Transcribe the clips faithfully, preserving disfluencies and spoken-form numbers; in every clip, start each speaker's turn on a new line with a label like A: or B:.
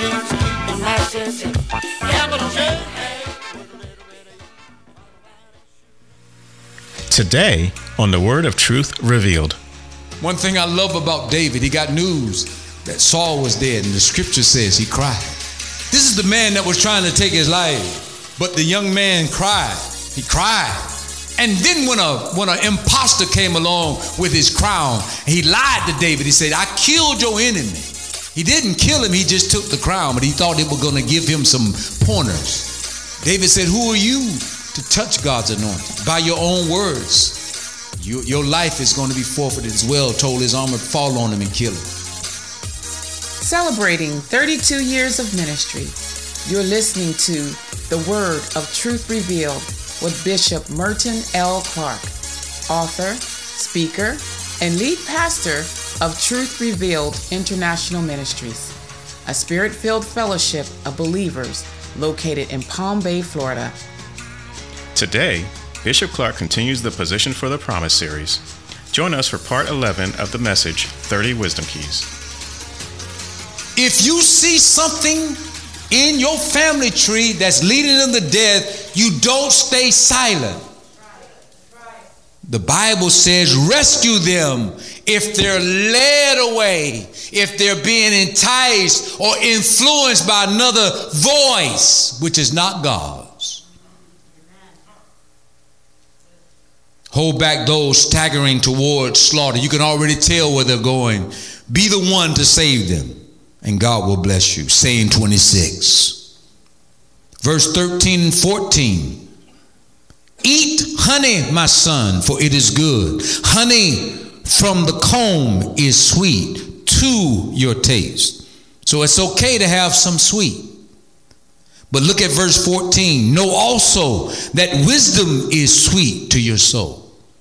A: Today on the Word of Truth Revealed.
B: One thing I love about David, he got news that Saul was dead, and the scripture says he cried. This is the man that was trying to take his life, but the young man cried. He cried. And then when a when an imposter came along with his crown, he lied to David. He said, I killed your enemy. He didn't kill him, he just took the crown, but he thought they were going to give him some pointers. David said, who are you to touch God's anointed? By your own words, you, your life is going to be forfeited as well. Told his armor, fall on him and kill him.
C: Celebrating thirty-two years of ministry, you're listening to The Word of Truth Revealed with Bishop Merton L. Clark, author, speaker, and lead pastor of Truth Revealed International Ministries, a spirit-filled fellowship of believers located in Palm Bay, Florida.
A: Today, Bishop Clark continues the Position for the Promise series. Join us for part eleven of the message, thirty Wisdom Keys.
B: If you see something in your family tree that's leading them to death, you don't stay silent. The Bible says rescue them if they're led away, if they're being enticed or influenced by another voice, which is not God's. Hold back those staggering towards slaughter. You can already tell where they're going. Be the one to save them, and God will bless you. Saying twenty-six, verse thirteen and fourteen. Eat honey, my son, for it is good. Honey from the comb is sweet to your taste. So it's okay to have some sweet. But look at verse fourteen. Know also that wisdom is sweet to your soul.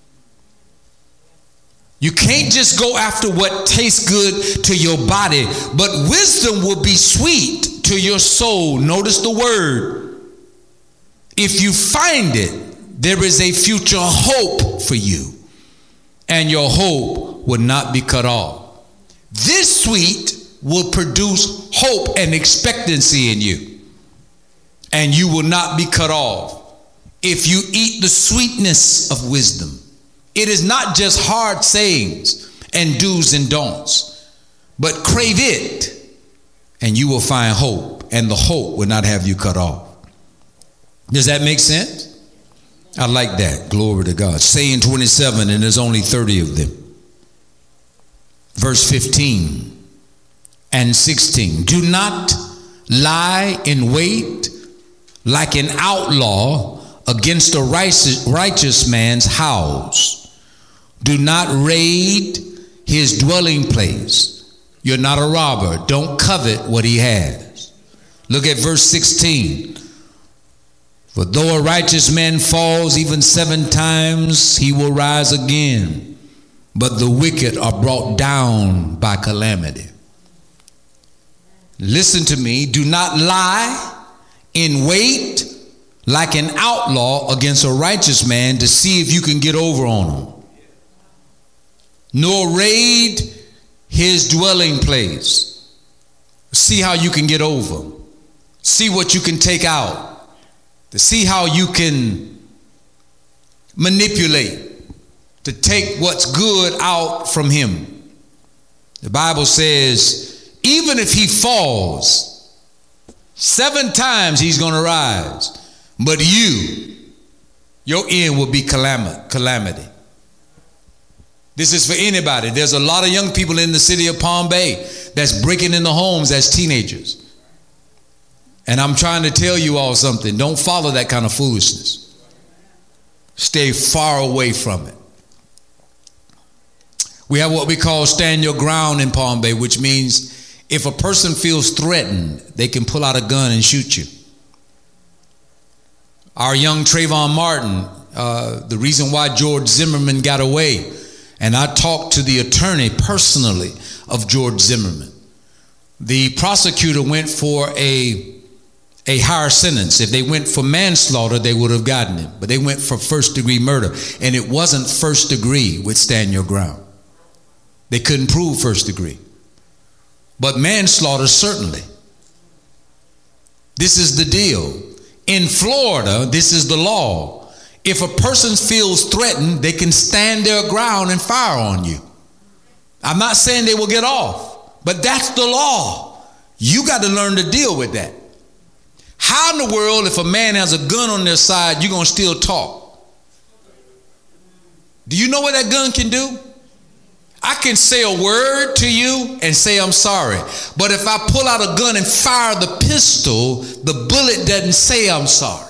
B: You can't just go after what tastes good to your body, but wisdom will be sweet to your soul. Notice the word. If you find it, there is a future hope for you, and your hope will not be cut off. This sweet will produce hope and expectancy in you, and you will not be cut off if you eat the sweetness of wisdom. It is not just hard sayings and do's and don'ts, but crave it, and you will find hope, and the hope will not have you cut off. Does that make sense? I like that. Glory to God. Saying twenty-seven, and there's only thirty of them. Verse fifteen and sixteen. Do not lie in wait like an outlaw against a righteous, righteous man's house. Do not raid his dwelling place. You're not a robber. Don't covet what he has. Look at verse sixteen. For though a righteous man falls even seven times, he will rise again. But the wicked are brought down by calamity. Listen to me. Do not lie in wait like an outlaw against a righteous man to see if you can get over on him. Nor raid his dwelling place. See how you can get over. See what you can take out. To see how you can manipulate, to take what's good out from him. The Bible says, even if he falls, seven times he's going to rise. But you, your end will be calamity. This is for anybody. There's a lot of young people in the city of Palm Bay that's breaking into homes as teenagers. And I'm trying to tell you all something. Don't follow that kind of foolishness. Stay far away from it. We have what we call stand your ground in Palm Bay, which means if a person feels threatened, they can pull out a gun and shoot you. Our young Trayvon Martin, uh, the reason why George Zimmerman got away, and I talked to the attorney personally of George Zimmerman. The prosecutor went for a a higher sentence. If they went for manslaughter, they would have gotten him. But they went for first degree murder. And it wasn't first degree with stand your ground. They couldn't prove first degree. But manslaughter, certainly. This is the deal. In Florida, this is the law. If a person feels threatened, they can stand their ground and fire on you. I'm not saying they will get off, but that's the law. You got to learn to deal with that. How in the world, if a man has a gun on their side, you're going to still talk? Do you know what that gun can do? I can say a word to you and say I'm sorry. But if I pull out a gun and fire the pistol, the bullet doesn't say I'm sorry.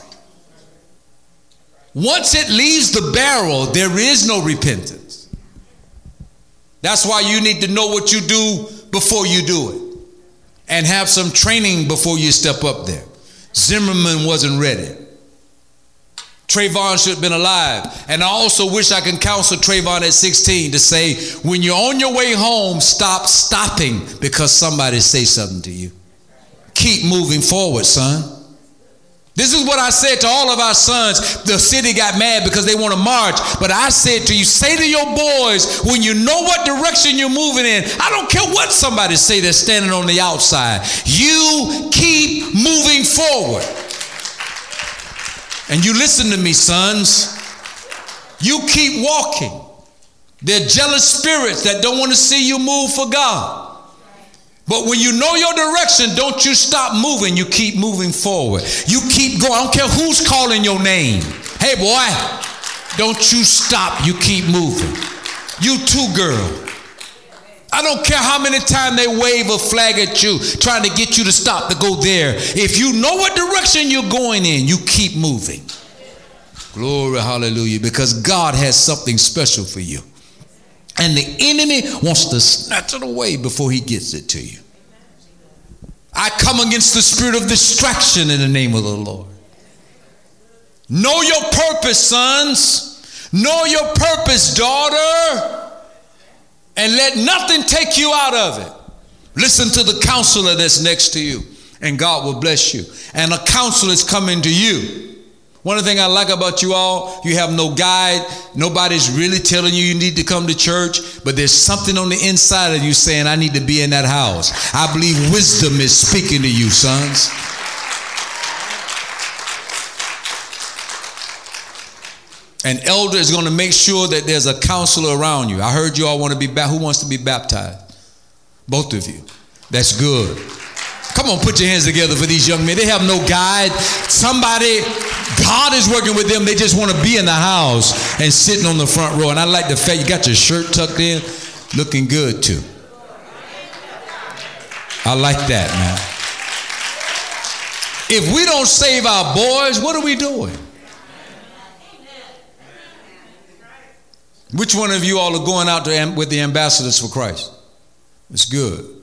B: Once it leaves the barrel, there is no repentance. That's why you need to know what you do before you do it, and have some training before you step up there. Zimmerman wasn't ready. Trayvon should have been alive. And I also wish I could counsel Trayvon at sixteen to say, when you're on your way home, stop stopping because somebody say something to you. Keep moving forward, son. This is what I said to all of our sons. The city got mad because they want to march. But I said to you, say to your boys, when you know what direction you're moving in, I don't care what somebody say that's standing on the outside. You keep moving forward. And you listen to me, sons. You keep walking. There are jealous spirits that don't want to see you move for God. But when you know your direction, don't you stop moving. You keep moving forward. You keep going. I don't care who's calling your name. Hey, boy, don't you stop. You keep moving. You too, girl. I don't care how many times they wave a flag at you, trying to get you to stop to go there. If you know what direction you're going in, you keep moving. Glory, hallelujah, because God has something special for you. And the enemy wants to snatch it away before he gets it to you. I come against the spirit of distraction in the name of the Lord. Know your purpose, sons. Know your purpose, daughter. And let nothing take you out of it. Listen to the counselor that's next to you, and God will bless you. And a counselor is coming to you. One of the things I like about you all, you have no guide. Nobody's really telling you you need to come to church, but there's something on the inside of you saying, I need to be in that house. I believe wisdom is speaking to you, sons. An elder is going to make sure that there's a counselor around you. I heard you all want to be baptized. Who wants to be baptized? Both of you. That's good. Come on, put your hands together for these young men. They have no guide. Somebody, God is working with them. They just want to be in the house and sitting on the front row. And I like the fact you got your shirt tucked in, looking good too. I like that, man. If we don't save our boys, what are we doing? Which one of you all are going out to, with the ambassadors for Christ? It's good.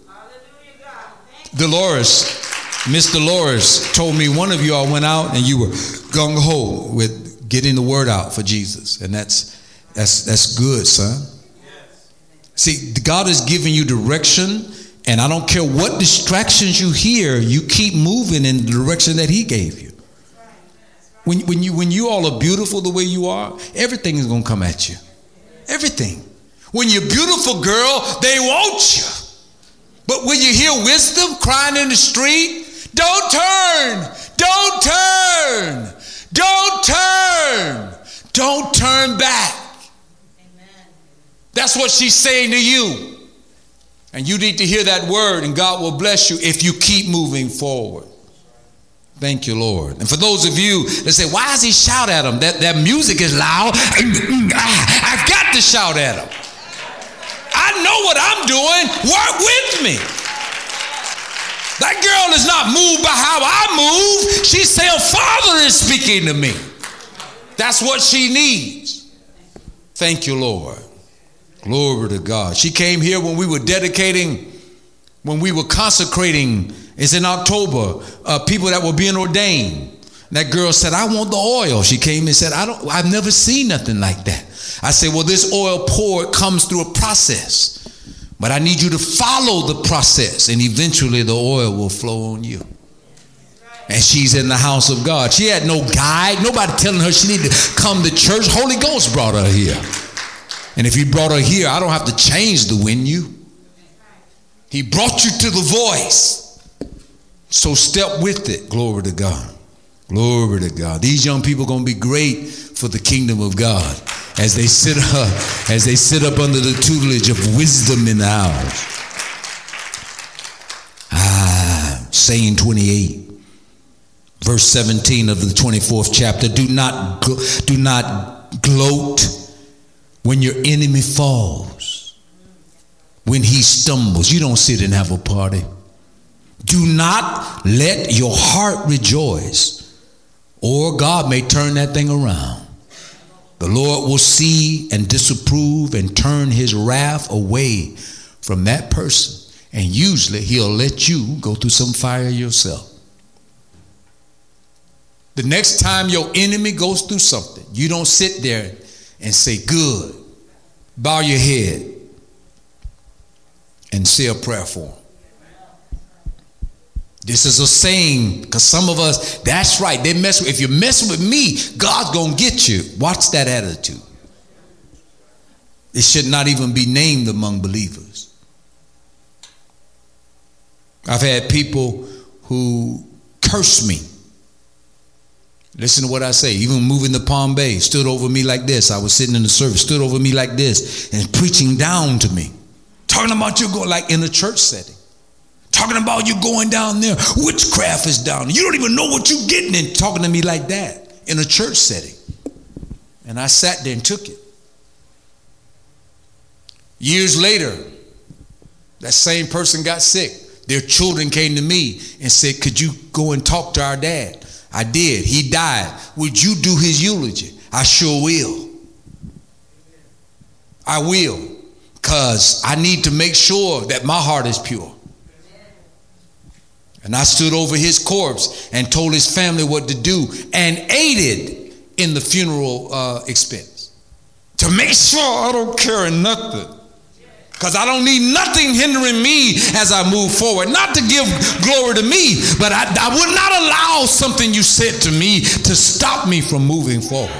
B: Dolores, Miss Dolores told me one of you all went out and you were gung-ho with getting the word out for Jesus. And that's that's that's good, son. See, God is giving you direction, and I don't care what distractions you hear, you keep moving in the direction that he gave you. When, when you when you all are beautiful the way you are, everything is going to come at you. Everything. When you're beautiful, girl, they want you. But when you hear wisdom crying in the street, don't turn, don't turn, don't turn, don't turn back. Amen. That's what she's saying to you. And you need to hear that word, and God will bless you if you keep moving forward. Thank you, Lord. And for those of you that say, why does he shout at them? That, that music is loud. I've got to shout at them. I know what I'm doing. Work with me. That girl is not moved by how I move. She's saying, Father is speaking to me. That's what she needs. Thank you, Lord. Glory to God. She came here when we were dedicating, when we were consecrating. It's in October. Uh, people that were being ordained. That girl said, I want the oil. She came and said, I don't, I've never seen nothing like that. I said, well, this oil poured comes through a process, but I need you to follow the process, and eventually the oil will flow on you. And she's in the house of God. She had no guide, nobody telling her she needed to come to church. Holy Ghost brought her here. And if he brought her here, I don't have to change to win you. He brought you to the voice. So step with it. Glory to God. Glory to God. These young people are going to be great for the kingdom of God as they sit up, as they sit up under the tutelage of wisdom in the house. Ah, saying twenty-eight, verse seventeen of the twenty-fourth chapter. Do not, do not gloat when your enemy falls, when he stumbles. You don't sit and have a party. Do not let your heart rejoice, or God may turn that thing around. The Lord will see and disapprove and turn his wrath away from that person. And usually he'll let you go through some fire yourself. The next time your enemy goes through something, you don't sit there and say, good. Bow your head and say a prayer for him. This is a saying, because some of us, that's right, they mess with, if you're messing with me, God's going to get you. Watch that attitude. It should not even be named among believers. I've had people who curse me. Listen to what I say. Even moving to Palm Bay, stood over me like this. I was sitting in the service, stood over me like this and preaching down to me. Talking about you going like in a church setting. Talking about you going down there. Witchcraft is down there. You don't even know what you're getting in. Talking to me like that in a church setting. And I sat there and took it. Years later, that same person got sick. Their children came to me and said, could you go and talk to our dad? I did. He died. Would you do his eulogy? I sure will. I will. Because I need to make sure that my heart is pure. And I stood over his corpse and told his family what to do and aided in the funeral uh, expense. To make sure I don't carry nothing. Because I don't need nothing hindering me as I move forward. Not to give glory to me, but I, I would not allow something you said to me to stop me from moving forward.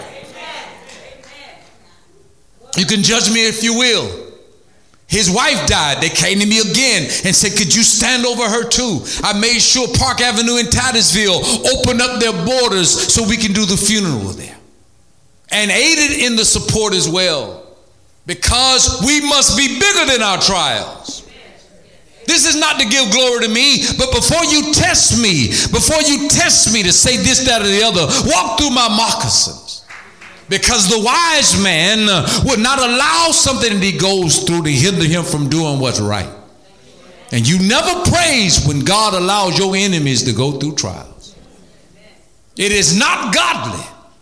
B: You can judge me if you will. His wife died. They came to me again and said, could you stand over her too? I made sure Park Avenue in Titusville opened up their borders so we can do the funeral there. And aided in the support as well. Because we must be bigger than our trials. This is not to give glory to me, but before you test me, before you test me to say this, that, or the other, walk through my moccasins. Because the wise man would not allow something that he goes through to hinder him from doing what's right. And you never praise when God allows your enemies to go through trials. It is not godly.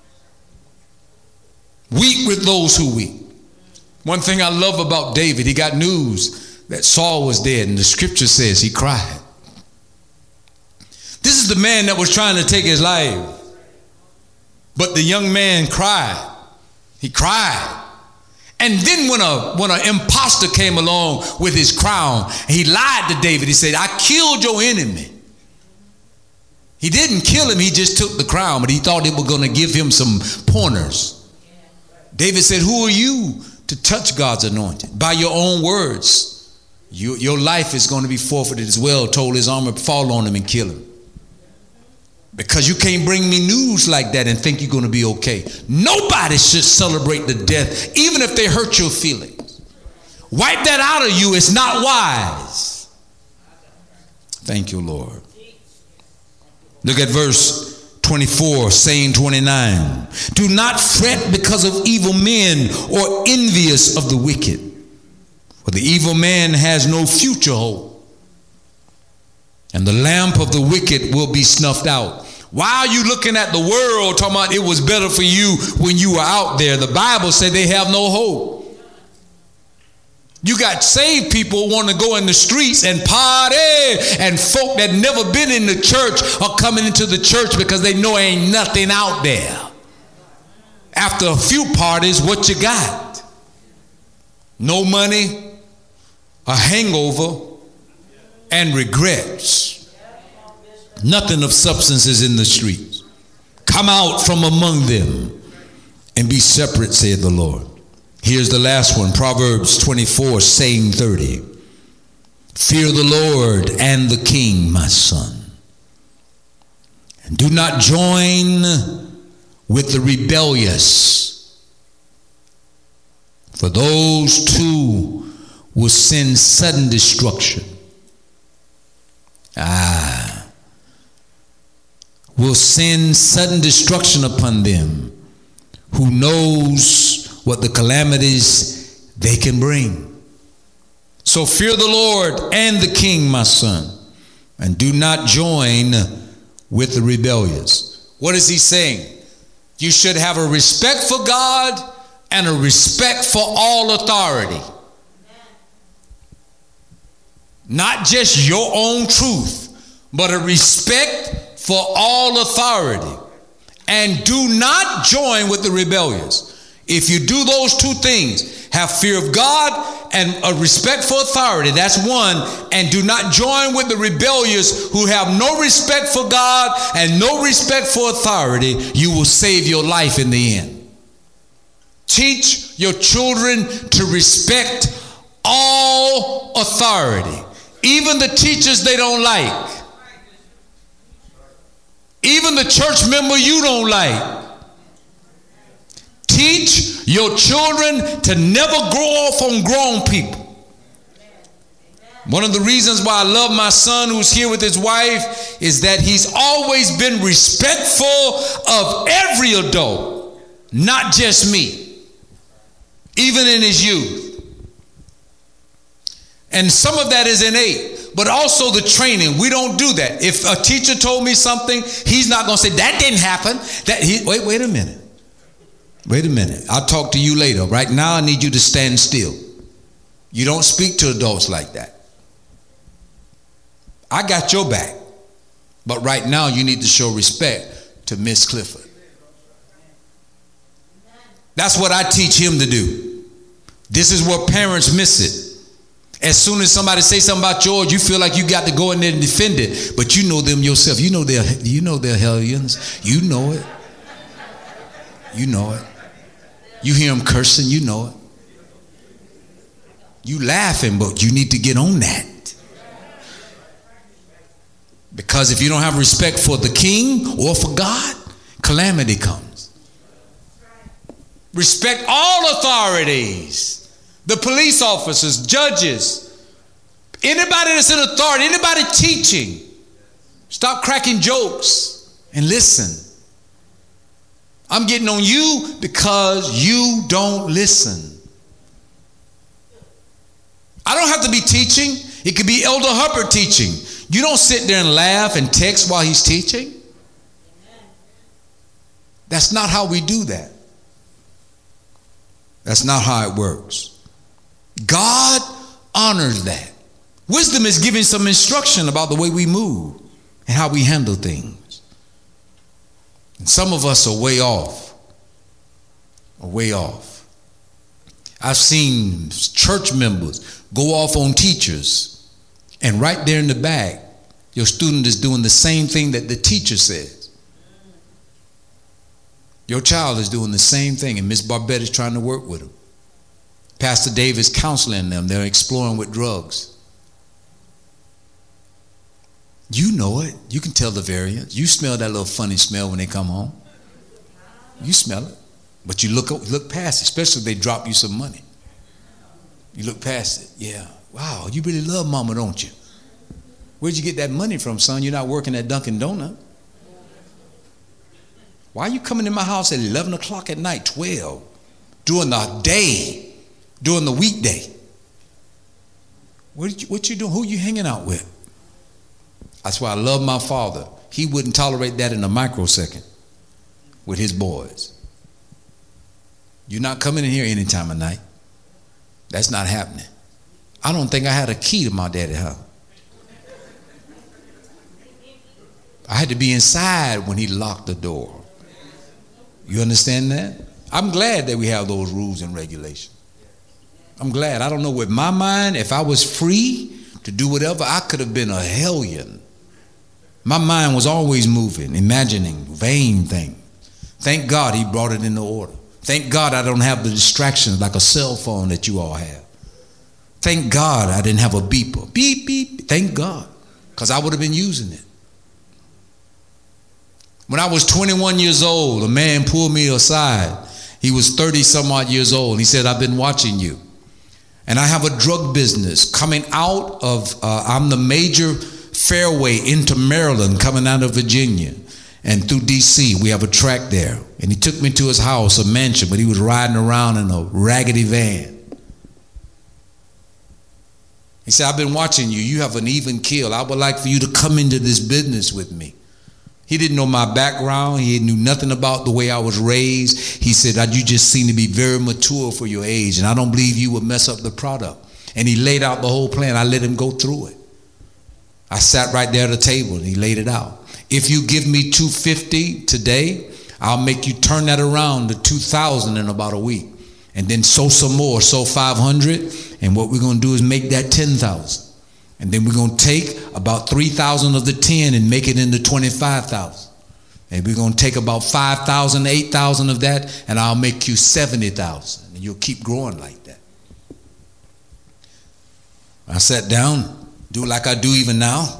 B: Weep with those who weep. One thing I love about David, he got news that Saul was dead, and the scripture says he cried. This is the man that was trying to take his life. But the young man cried. He cried. And then when a when an imposter came along with his crown, he lied to David. He said, I killed your enemy. He didn't kill him. He just took the crown, but he thought it was going to give him some pointers. David said, who are you to touch God's anointed? By your own words, you, your life is going to be forfeited as well. Told his armor, fall on him and kill him. Because you can't bring me news like that and think you're going to be okay. Nobody should celebrate the death, even if they hurt your feelings. Wipe that out of you. It's not wise. Thank you, Lord. Look at verse twenty-four, saying twenty-nine. Do not fret because of evil men or envious of the wicked. For the evil man has no future hope, and the lamp of the wicked will be snuffed out. Why are you looking at the world talking about it was better for you when you were out there? The Bible said they have no hope. You got saved people want to go in the streets and party, and folk that never been in the church are coming into the church because they know ain't nothing out there. After a few parties, what you got? No money, a hangover, and regrets. Nothing of substance is in the streets. Come out from among them and be separate, saith the Lord. Here's the last one, Proverbs twenty-four, saying thirty. Fear the Lord and the king, my son, And do not join with the rebellious, for those too will send sudden destruction. Ah, will send sudden destruction upon them. Who knows what the calamities they can bring? So fear the Lord and the King, my son, and do not join with the rebellious. What is he saying? You should have a respect for God and a respect for all authority. Not just your own truth, but a respect for all authority. And do not join with the rebellious. If you do those two things, have fear of God and a respect for authority, that's one, and do not join with the rebellious who have no respect for God and no respect for authority, you will save your life in the end. Teach your children to respect all authority, even the teachers they don't like. Even the church member you don't like. Teach your children to never grow off on grown people. One of the reasons why I love my son who's here with his wife is that he's always been respectful of every adult, not just me, even in his youth. And some of that is innate. But also the training. We don't do that. If a teacher told me something, he's not going to say, that didn't happen. That he, wait, wait a minute. Wait a minute. I'll talk to you later. Right now, I need you to stand still. You don't speak to adults like that. I got your back. But right now, you need to show respect to Miss Clifford. That's what I teach him to do. This is where parents miss it. As soon as somebody say something about George, you feel like you got to go in there and defend it. But you know them yourself. You know they're, you know they're hellions. You know it. You know it. You hear them cursing. You know it. You laughing, but you need to get on that. Because if you don't have respect for the king or for God, calamity comes. Respect all authorities. The police officers, judges, anybody that's in authority, anybody teaching, stop cracking jokes and listen. I'm getting on you because you don't listen. I don't have to be teaching. It could be Elder Hubbard teaching. You don't sit there and laugh and text while he's teaching. That's not how we do that. That's not how it works. God honors that. Wisdom is giving some instruction about the way we move and how we handle things. And some of us are way off. Are way off. I've seen church members go off on teachers, and right there in the back, your student is doing the same thing that the teacher says. Your child is doing the same thing, and Miss Barbette is trying to work with him. Pastor Dave is counseling them. They're exploring with drugs. You know it. You can tell the variance. You smell that little funny smell when they come home. You smell it. But you look look past it, especially if they drop you some money. You look past it. Yeah. Wow, you really love mama, don't you? Where'd you get that money from, son? You're not working at Dunkin' Donut. Why are you coming in my house at eleven o'clock at night, twelve, during the day? During the weekday. What, did you, what you doing? Who you hanging out with? That's why I love my father. He wouldn't tolerate that in a microsecond with his boys. You're not coming in here any time of night. That's not happening. I don't think I had a key to my daddy's house. I had to be inside when he locked the door. You understand that? I'm glad that we have those rules and regulations. I'm glad. I don't know, with my mind, if I was free to do whatever, I could have been a hellion. My mind was always moving, imagining vain things. Thank God he brought it into order. Thank God I don't have the distractions like a cell phone that you all have. Thank God I didn't have a beeper. Beep, beep. Thank God. Because I would have been using it. When I was twenty-one years old, a man pulled me aside. He was thirty some odd years old. He said, I've been watching you. And I have a drug business coming out of, uh, I'm the major fairway into Maryland, coming out of Virginia and through D C. We have a track there. And he took me to his house, a mansion, but he was riding around in a raggedy van. He said, I've been watching you. You have an even keel. I would like for you to come into this business with me. He didn't know my background. He knew nothing about the way I was raised. He said, you just seem to be very mature for your age, and I don't believe you would mess up the product. And he laid out the whole plan. I let him go through it. I sat right there at the table, and he laid it out. If you give me two hundred fifty dollars today, I'll make you turn that around to two thousand dollars in about a week. And then sow some more, sow five hundred dollars, and what we're going to do is make that ten thousand dollars. And then we're going to take about three thousand dollars of the ten and make it into twenty-five thousand dollars. And we're going to take about five thousand dollars, eight thousand dollars of that, and I'll make you seventy thousand dollars. And you'll keep growing like that. I sat down, do like I do even now.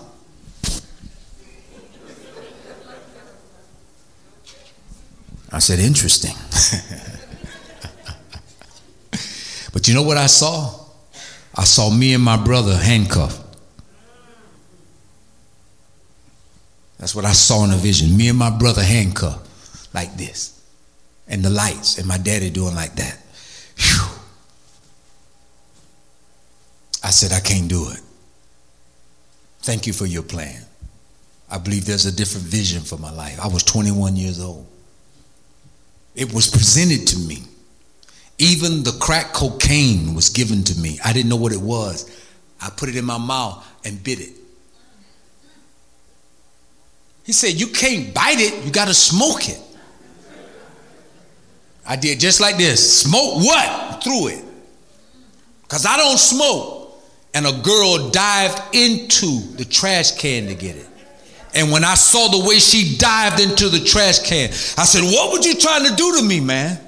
B: I said, interesting. But you know what I saw? I saw me and my brother handcuffed. That's what I saw in a vision. Me and my brother handcuffed like this. And the lights, and my daddy doing like that. Whew. I said, I can't do it. Thank you for your plan. I believe there's a different vision for my life. I was twenty-one years old. It was presented to me. Even the crack cocaine was given to me. I didn't know what it was. I put it in my mouth and bit it. He said, you can't bite it, you got to smoke it. I did just like this. Smoke what? Threw it. Because I don't smoke. And a girl dived into the trash can to get it. And when I saw the way she dived into the trash can, I said, what were you trying to do to me, man?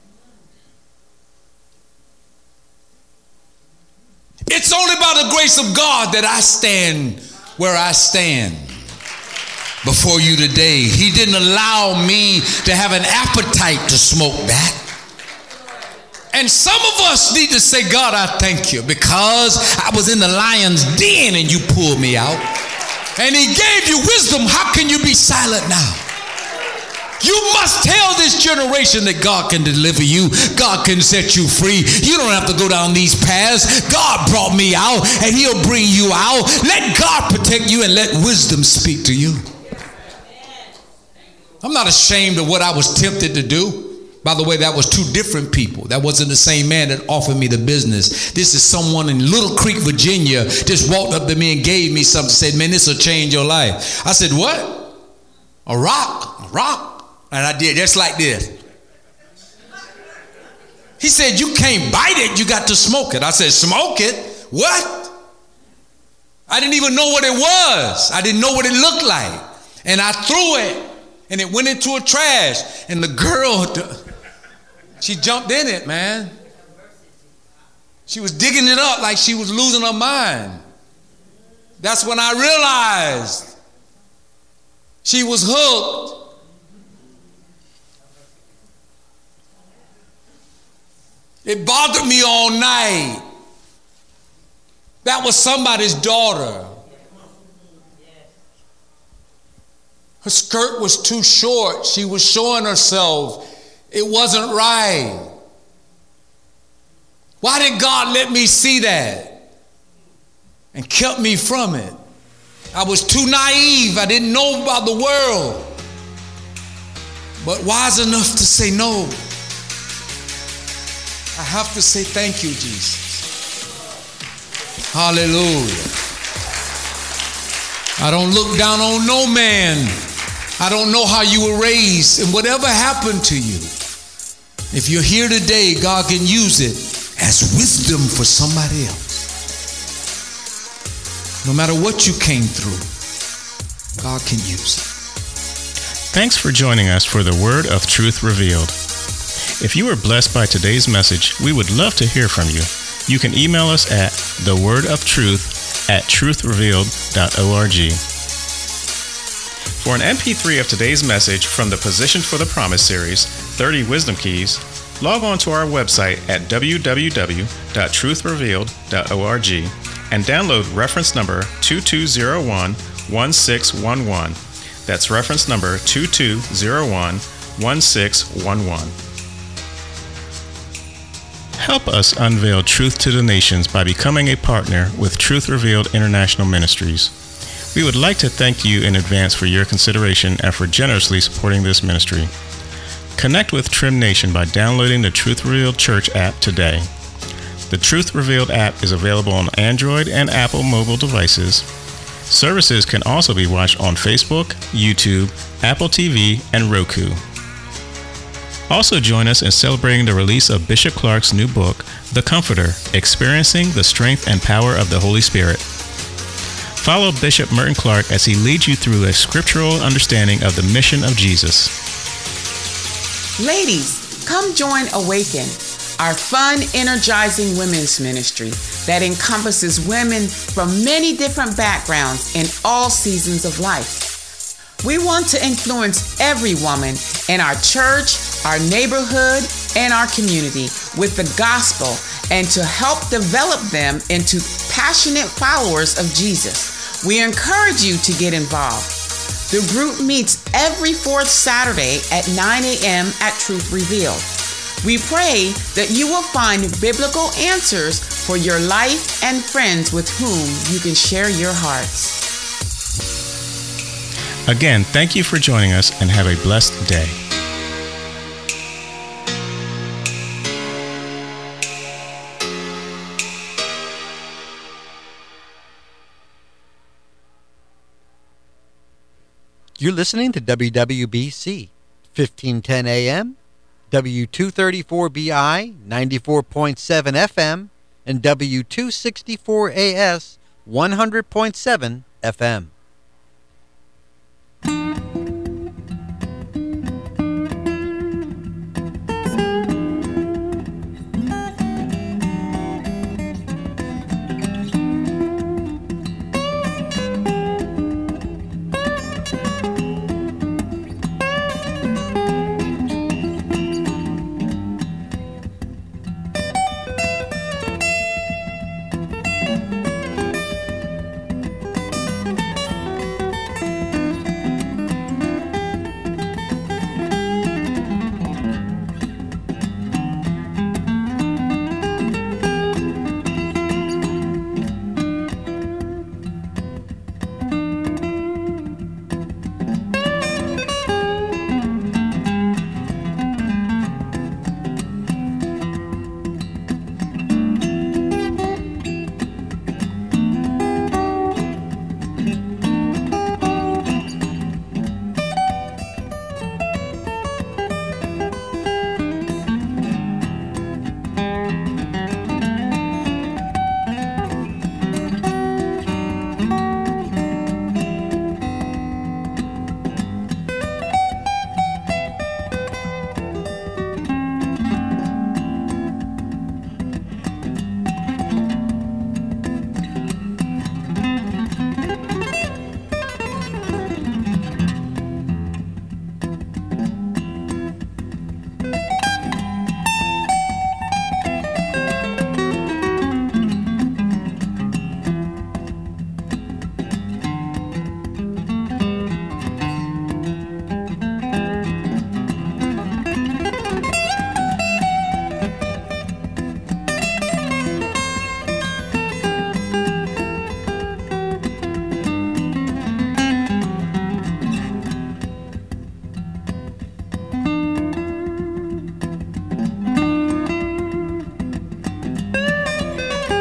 B: It's only by the grace of God that I stand where I stand before you today. He didn't allow me to have an appetite to smoke that. And some of us need to say, God, I thank you, because I was in the lion's den and you pulled me out. And he gave you wisdom. How can you be silent now? You must tell this generation that God can deliver you. God can set you free. You don't have to go down these paths. God brought me out and he'll bring you out. Let God protect you and let wisdom speak to you. I'm not ashamed of what I was tempted to do. By the way, that was two different people. That wasn't the same man that offered me the business. This is someone in Little Creek, Virginia, just walked up to me and gave me something, said, man, this will change your life. I said, what? A rock, a rock. And I did just like this. He said, you can't bite it, you got to smoke it. I said, smoke it? What? I didn't even know what it was. I didn't know what it looked like. And I threw it, and it went into a trash. And the girl, she jumped in it, man. She was digging it up like she was losing her mind. That's when I realized she was hooked. It bothered me all night. That was somebody's daughter. Her skirt was too short. She was showing herself. It wasn't right. Why did God let me see that and kept me from it? I was too naive. I didn't know about the world. But wise enough to say no. I have to say thank you, Jesus. Hallelujah. I don't look down on no man. I don't know how you were raised and whatever happened to you. If you're here today, God can use it as wisdom for somebody else. No matter what you came through, God can use it.
A: Thanks for joining us for the Word of Truth Revealed. If you were blessed by today's message, we would love to hear from you. You can email us at thewordoftruth at truth revealed dot org. For an M P three of today's message from the Positioned for the Promise series, thirty Wisdom Keys, log on to our website at w w w dot truth revealed dot org and download reference number two two zero one, one six one one. That's reference number two two zero one, one six one one. Help us unveil truth to the nations by becoming a partner with Truth Revealed International Ministries. We would like to thank you in advance for your consideration and for generously supporting this ministry. Connect with Trim Nation by downloading the Truth Revealed Church app today. The Truth Revealed app is available on Android and Apple mobile devices. Services can also be watched on Facebook, YouTube, Apple T V, and Roku. Also join us in celebrating the release of Bishop Clark's new book, The Comforter, Experiencing the Strength and Power of the Holy Spirit. Follow Bishop Merton Clark as he leads you through a scriptural understanding of the mission of Jesus.
C: Ladies, come join Awaken, our fun, energizing women's ministry that encompasses women from many different backgrounds in all seasons of life. We want to influence every woman in our church, our neighborhood, and our community with the gospel and to help develop them into passionate followers of Jesus. We encourage you to get involved. The group meets every fourth Saturday at nine a.m. at Truth Revealed. We pray that you will find biblical answers for your life and friends with whom you can share your hearts.
A: Again, thank you for joining us and have a blessed day.
D: You're listening to W W B C, fifteen ten A M, W two thirty-four B I, ninety-four point seven F M, and W two sixty-four A S, one hundred point seven F M.